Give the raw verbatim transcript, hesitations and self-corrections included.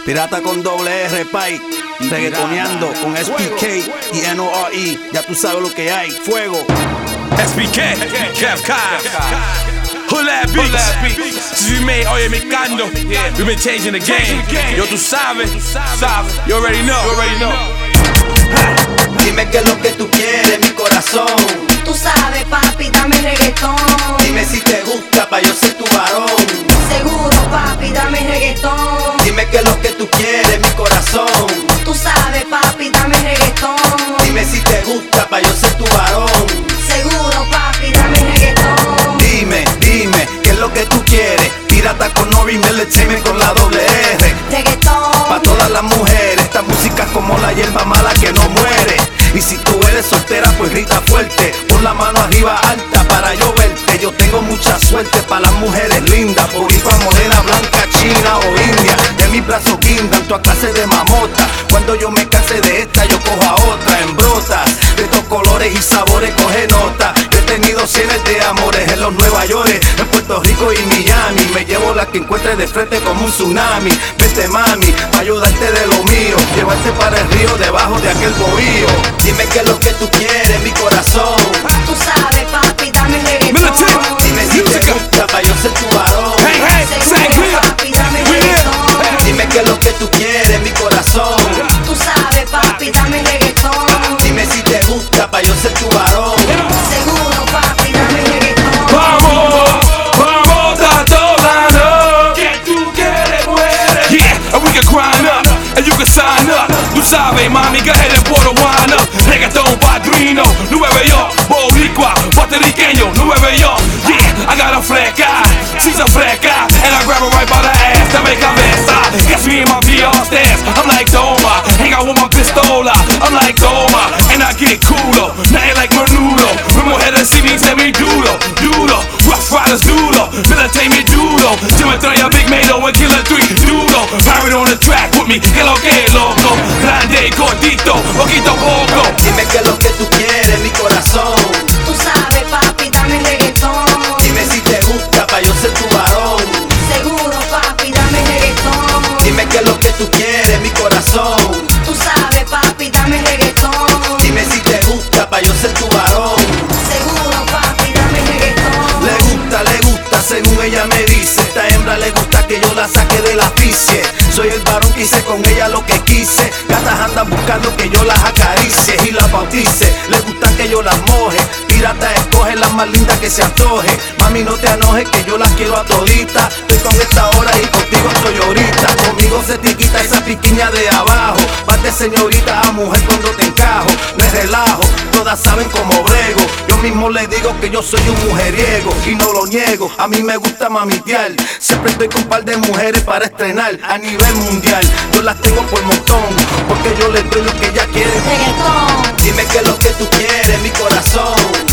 Pirata con doble R, Pai, reggaetoneando con S P K y N O R E. Ya tú sabes lo que hay, fuego. S P K, Kev Kyle, Hood Beats. Since we made Oye Mecando, we've been changing the game. Yo, tú sabes, sabes, you already know, you already know. Dime qué es lo que tú quieres, mi corazón. Tú sabes, papi, dame reggaetón. Dime si te gusta pa' yo ser tu varón. Seguro, papi, dame reggaetón. Dime qué es lo que tú quieres, mi corazón. Tú sabes, papi, dame reggaetón. Dime si te gusta pa' yo ser tu varón. Seguro, papi, dame reggaetón. Dime, dime, qué es lo que tú quieres. Pirata con Nori, Entertainment con la doble R. Reggaetón. Pa' todas las mujeres, esta música es como la hierba mala que no muere. Y si tú eres soltera, pues grita fuerte. Pon la mano arriba alta para yo verte. Yo tengo mucha suerte para las mujeres lindas. Boricua, morena, blanca, china o india. De mis brazos guindan toda clase de mamota. Cuando yo me canse de esta, yo cojo a otra en brotas. De estos colores y sabores coge nota. Yo he tenido cienes de amores en los Nueva York, en Puerto Rico y Miami. Me llevo la que encuentre de frente como un tsunami. Vete, mami, pa' ayudarte de lo mío. Llevarte para el río debajo de aquel bohío. Dime qué es lo que tú quieres, mi corazón. Tú sabes, papi, dame reggaetón. Dime si te gusta pa' yo ser tu varón. Hey, hey, say Seguro, clear. papi, dame We here. reggaetón. Dime qué es lo que tú quieres, mi corazón. Tú sabes, papi, dame reggaetón. Dime si te gusta pa' yo ser tu varón. Seguro, papi, dame reggaetón. Vamos, vamos, está tomando. Que tú quieres, mujeres. Yeah, and we can grind up, and you can sign up. Tú sabes, mami, go ahead and pour the wine up. Reggaeton, padrino, Nueva York, boricua, puertorriqueño, Nueva York. Yeah, I got a fleca, she's a fleca, and I grab her right by the ass to make her besa. Guess me and my V R stairs, I'm like Doma, hang out with my pistola, I'm like Doma, and I get cooler, nothing like menudo. When mujeres see me, tell me duro, duro, rough riders duro, militate me duro, Jimmy Traya, Big Mato, and Killer three, duro, pirate on the track with me, que lo que es loco, grande, gordito, poquito poco. Dime qué es lo que tú quieres, mi corazón. Tú sabes, papi, dame reggaetón. Dime si te gusta pa' yo ser tu varón. Seguro, papi, dame reggaetón. Dime qué es lo que tú quieres, mi corazón. Tú sabes, papi, dame reggaetón. Dime si te gusta pa' yo ser tu varón. Seguro, papi, dame reggaetón. Le gusta, le gusta, según ella me dice. Esta hembra le gusta que yo la saque de la asfixie. Soy el varón que hice con ella lo que quise. Gatas andan buscando que yo las acaricie y las bautice. Le gusta que yo las moje. Pirata escoge las más lindas que se antoje. Mami, no te enojes que yo las quiero a toditas. Estoy con esta hora y contigo estoy ahorita. Conmigo se te quita esa piquiña de abajo. Vas de señorita a mujer cuando te encajo. No es relajo, todas saben cómo brego. Yo mismo le digo que yo soy un mujeriego y no lo niego. A mí me gusta mamitear. Siempre estoy con un par de mujeres para estrenar a nivel mundial. Yo las tengo por montón porque yo les doy lo que ellas quieren. Reggaetón. Dime qué es lo que tú quieres, mi corazón.